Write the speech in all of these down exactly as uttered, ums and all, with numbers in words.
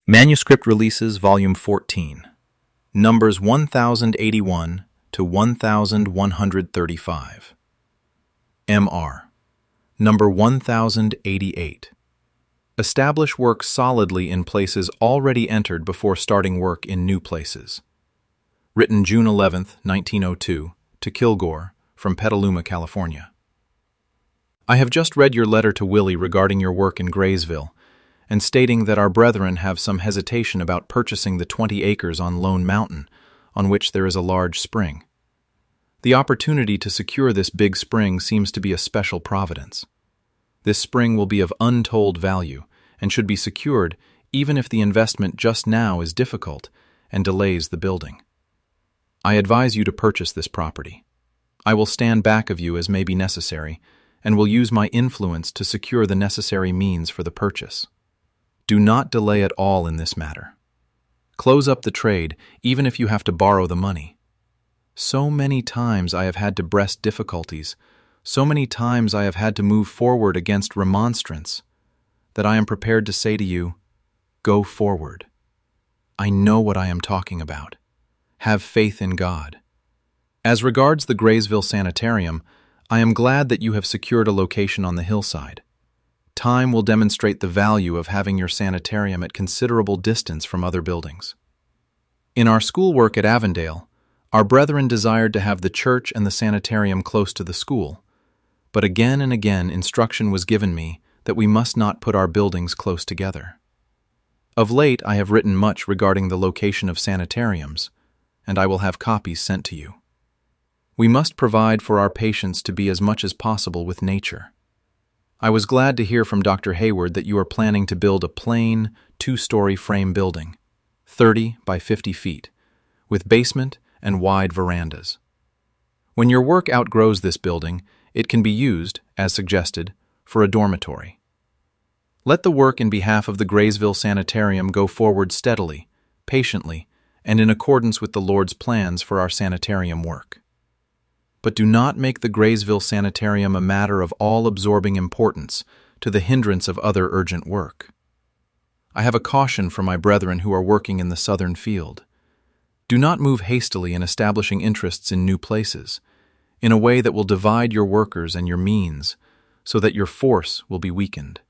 Manuscript Releases, Volume fourteen, Numbers one thousand eighty-one to one thousand one hundred thirty-five. M R. Number one thousand eighty-eight. Establish work solidly in places already entered before starting work in new places. Written June eleventh, nineteen oh two, to Kilgore, from Petaluma, California. I have just read your letter to Willie regarding your work in Graysville, and stating that our brethren have some hesitation about purchasing the twenty acres on Lone Mountain, on which there is a large spring. The opportunity to secure this big spring seems to be a special providence. This spring will be of untold value, and should be secured even if the investment just now is difficult and delays the building. I advise you to purchase this property. I will stand back of you as may be necessary, and will use my influence to secure the necessary means for the purchase. Do not delay at all in this matter. Close up the trade, even if you have to borrow the money. So many times I have had to breast difficulties, so many times I have had to move forward against remonstrance, that I am prepared to say to you, go forward. I know what I am talking about. Have faith in God. As regards the Graysville Sanitarium, I am glad that you have secured a location on the hillside. Time will demonstrate the value of having your sanitarium at considerable distance from other buildings. In our schoolwork at Avondale, our brethren desired to have the church and the sanitarium close to the school, but again and again instruction was given me that we must not put our buildings close together. Of late I have written much regarding the location of sanitariums, and I will have copies sent to you. We must provide for our patients to be as much as possible with nature. I was glad to hear from Doctor Hayward that you are planning to build a plain, two-story frame building, thirty by fifty feet, with basement and wide verandas. When your work outgrows this building, it can be used, as suggested, for a dormitory. Let the work in behalf of the Graysville Sanitarium go forward steadily, patiently, and in accordance with the Lord's plans for our sanitarium work. But do not make the Graysville Sanitarium a matter of all-absorbing importance to the hindrance of other urgent work. I have a caution for my brethren who are working in the southern field. Do not move hastily in establishing interests in new places, in a way that will divide your workers and your means, so that your force will be weakened.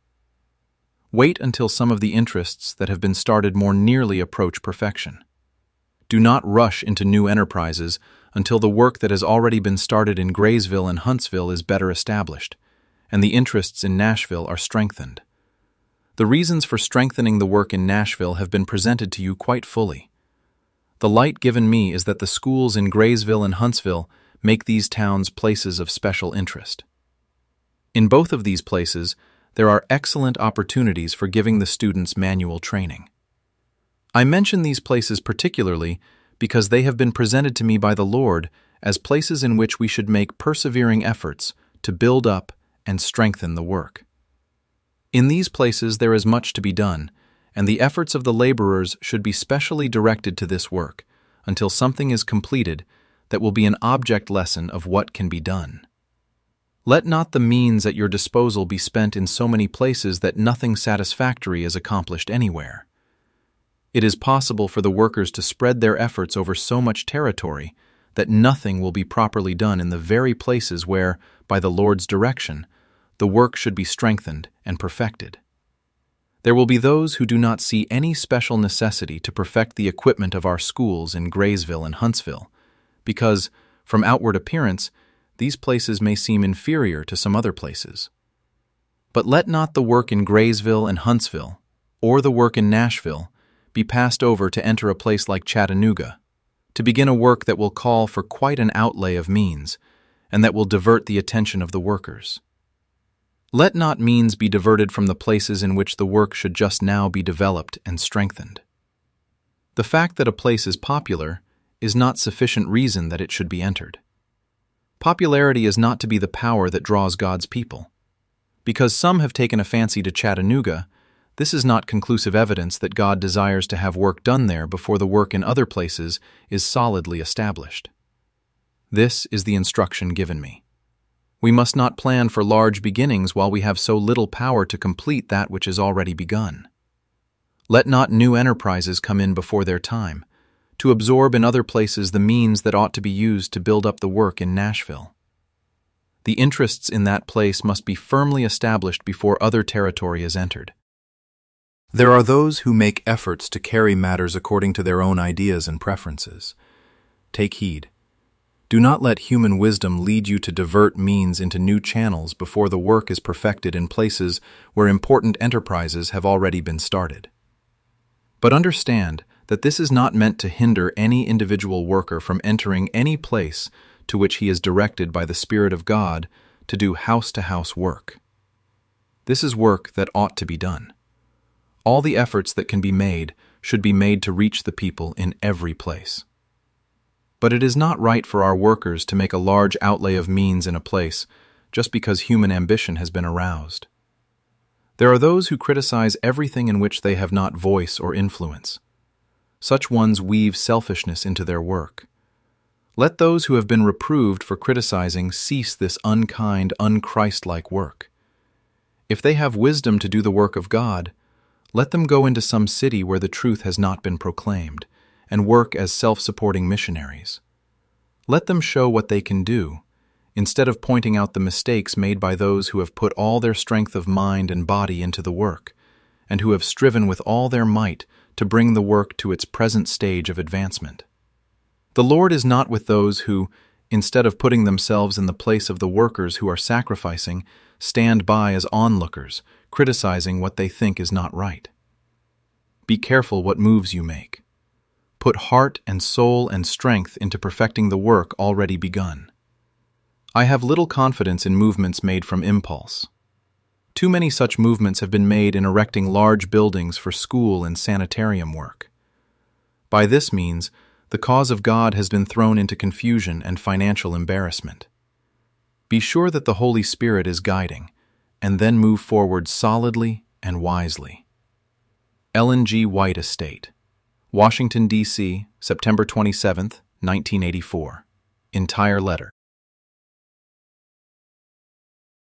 Wait until some of the interests that have been started more nearly approach perfection. Do not rush into new enterprises until the work that has already been started in Graysville and Huntsville is better established, and the interests in Nashville are strengthened. The reasons for strengthening the work in Nashville have been presented to you quite fully. The light given me is that the schools in Graysville and Huntsville make these towns places of special interest. In both of these places, there are excellent opportunities for giving the students manual training. I mention these places particularly because they have been presented to me by the Lord as places in which we should make persevering efforts to build up and strengthen the work. In these places there is much to be done, and the efforts of the laborers should be specially directed to this work until something is completed that will be an object lesson of what can be done. Let not the means at your disposal be spent in so many places that nothing satisfactory is accomplished anywhere. It is possible for the workers to spread their efforts over so much territory that nothing will be properly done in the very places where, by the Lord's direction, the work should be strengthened and perfected. There will be those who do not see any special necessity to perfect the equipment of our schools in Graysville and Huntsville, because, from outward appearance, these places may seem inferior to some other places. But let not the work in Graysville and Huntsville, or the work in Nashville, be passed over to enter a place like Chattanooga, to begin a work that will call for quite an outlay of means, and that will divert the attention of the workers. Let not means be diverted from the places in which the work should just now be developed and strengthened. The fact that a place is popular is not sufficient reason that it should be entered. Popularity is not to be the power that draws God's people. Because some have taken a fancy to Chattanooga, this is not conclusive evidence that God desires to have work done there before the work in other places is solidly established. This is the instruction given me. We must not plan for large beginnings while we have so little power to complete that which is already begun. Let not new enterprises come in before their time, to absorb in other places the means that ought to be used to build up the work in Nashville. The interests in that place must be firmly established before other territory is entered. There are those who make efforts to carry matters according to their own ideas and preferences. Take heed. Do not let human wisdom lead you to divert means into new channels before the work is perfected in places where important enterprises have already been started. But understand that this is not meant to hinder any individual worker from entering any place to which he is directed by the Spirit of God to do house-to-house work. This is work that ought to be done. All the efforts that can be made should be made to reach the people in every place. But it is not right for our workers to make a large outlay of means in a place just because human ambition has been aroused. There are those who criticize everything in which they have not voice or influence. Such ones weave selfishness into their work. Let those who have been reproved for criticizing cease this unkind, unchristlike work. If they have wisdom to do the work of God, let them go into some city where the truth has not been proclaimed, and work as self-supporting missionaries. Let them show what they can do, instead of pointing out the mistakes made by those who have put all their strength of mind and body into the work, and who have striven with all their might to bring the work to its present stage of advancement. The Lord is not with those who, instead of putting themselves in the place of the workers who are sacrificing, stand by as onlookers, criticizing what they think is not right. Be careful what moves you make. Put heart and soul and strength into perfecting the work already begun. I have little confidence in movements made from impulse. Too many such movements have been made in erecting large buildings for school and sanitarium work. By this means, the cause of God has been thrown into confusion and financial embarrassment. Be sure that the Holy Spirit is guiding, and then move forward solidly and wisely. Ellen G. White Estate, Washington, D C, September twenty-seventh, nineteen eighty-four. Entire letter.